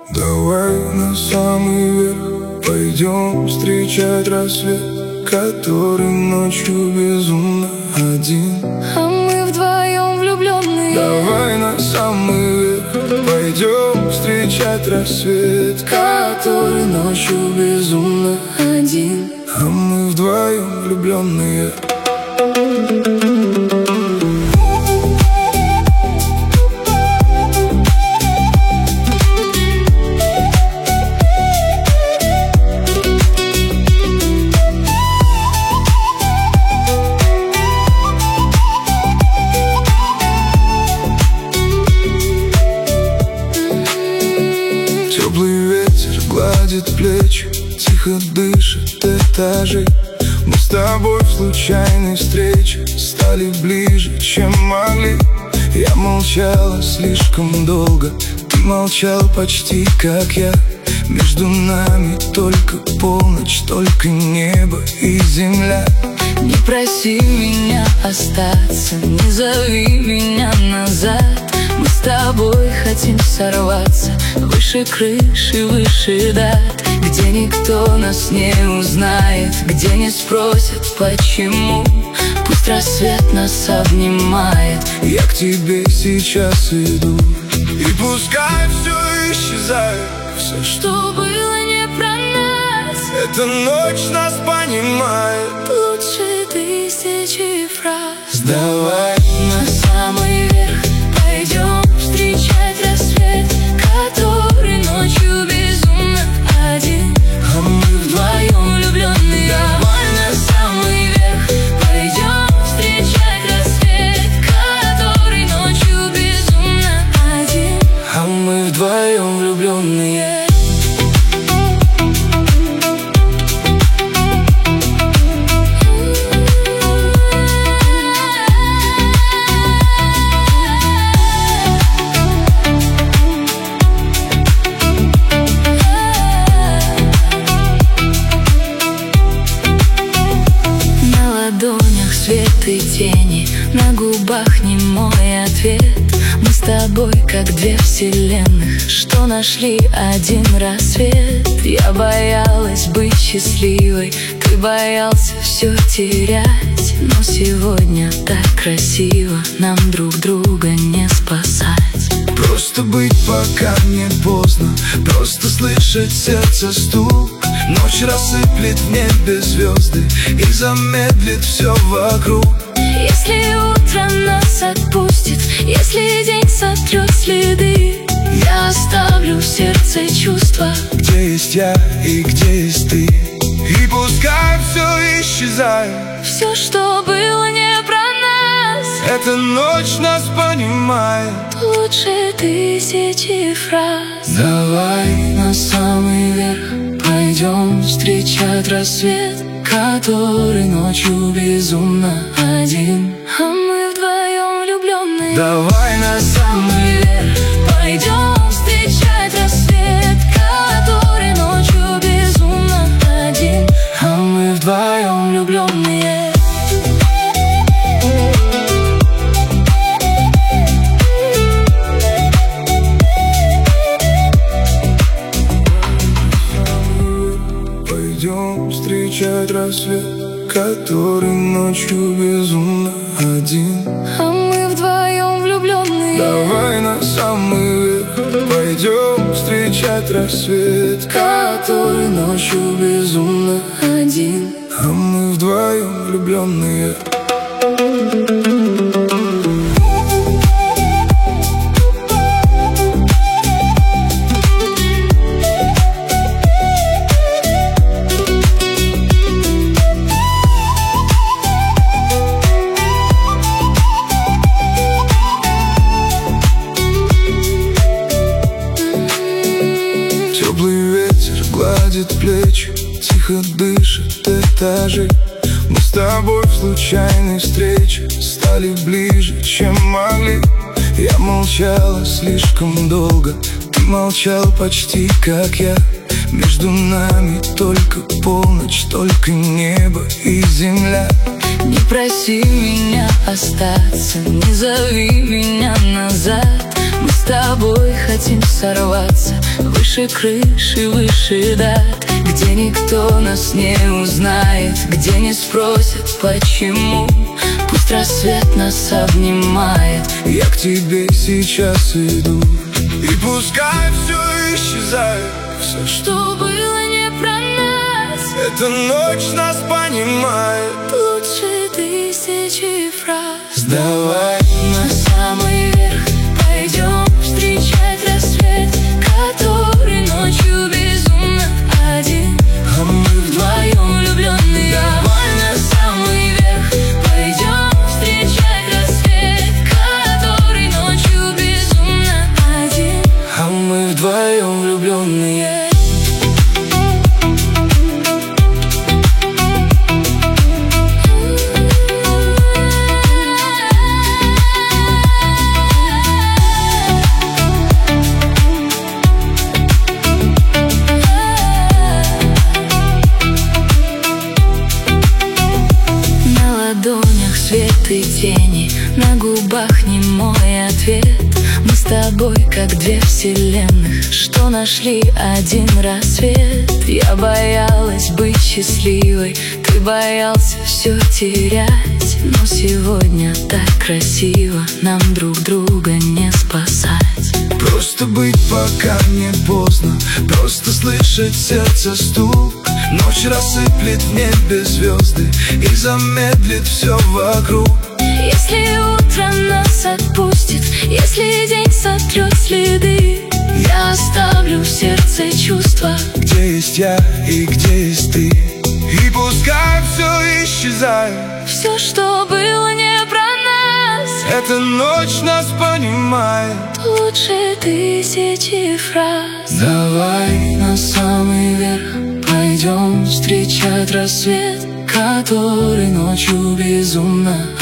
Давай на самый верх пойдем встречать рассвет, который ночью безумно один, а мы вдвоем влюбленные. Давай на самый верх пойдем встречать рассвет, который ночью безумно один, а мы вдвоем влюбленные. Теплый ветер гладит плечи, тихо дышит этажи. Мы с тобой в случайной встрече стали ближе, чем могли. Я молчала слишком долго, ты молчал почти как я. Между нами только полночь, только небо и земля. Не проси меня остаться, не зови меня назад. Мы с тобой хотим сорваться выше крыши, выше дат, где никто нас не узнает, где не спросят почему. Пусть рассвет нас обнимает. Я к тебе сейчас иду, и пускай все исчезает, все, что было не про нас. Эта ночь нас понимает лучше тысячи фраз. Давай на самый верх пойдем встречать рассвет, который ночью безумно один, а мы вдвоем влюбленные. Давай на самый верх пойдем встречать рассвет, который ночью безумно один, а мы вдвоем влюбленные. Свет и тени, на губах немой ответ. Мы с тобой как две вселенных, что нашли один рассвет. Я боялась быть счастливой, ты боялся все терять. Но сегодня так красиво, нам друг друга не спасать. Просто быть, пока не поздно, просто слышать сердце стук. Ночь рассыплет в небе звезды и замедлит все вокруг. Если утро нас отпустит, если день сотрет следы, я оставлю в сердце чувства, где есть я и где есть ты. И пускай все исчезает, все, что было не про нас. Эта ночь нас понимает лучше тысячи фраз. Давай на самый верх пойдем встречать рассвет, который ночью безумно один, а мы вдвоем влюбленные. Давай на самый верх пойдем встречать рассвет, который ночью безумно один, а мы вдвоем влюбленные. Пойдем встречать рассвет, который ночью безумно один, а мы вдвоем влюбленные. Давай на самый верх пойдем встречать рассвет, который ночью безумно один, а мы вдвоем влюбленные. Теплый ветер гладит плечи, тихо дышит этажи. Мы с тобой в случайной встрече стали ближе, чем могли. Я молчала слишком долго, ты молчал почти как я. Между нами только полночь, только небо и земля. Не проси меня остаться, не зови меня назад. Мы с тобой хотим сорваться выше крыши, выше дат, где никто нас не узнает, где не спросят почему. Пусть рассвет нас обнимает. Я к тебе сейчас иду, и пускай все исчезает, все, Что было не про нас, эта ночь нас понимает. лучше тысячи фраз. Давай На самый верх пойдем встречать рассвет, который ночью безумно один, а мы вдвоем влюбленные. Давай на самый верх пойдем встречать рассвет, который ночью безумно один, а мы вдвоем влюбленные. Свет и тени, на губах немой ответ. Мы с тобой как две вселенных, что нашли один рассвет. Я боялась быть счастливой, ты боялся все терять. Но сегодня так красиво, нам друг друга не спасать. Просто быть, пока не поздно, просто слышать сердце стук. Ночь рассыплет в небе звезды и замедлит все вокруг. Если утро нас отпустит, если день сотрет следы, я оставлю в сердце чувства, где есть я и где есть ты. И пускай все исчезает, все, что было не про нас, эта ночь нас понимает. лучше тысячи фраз. Давай на самый верх пойдем встречать рассвет, который ночью безумно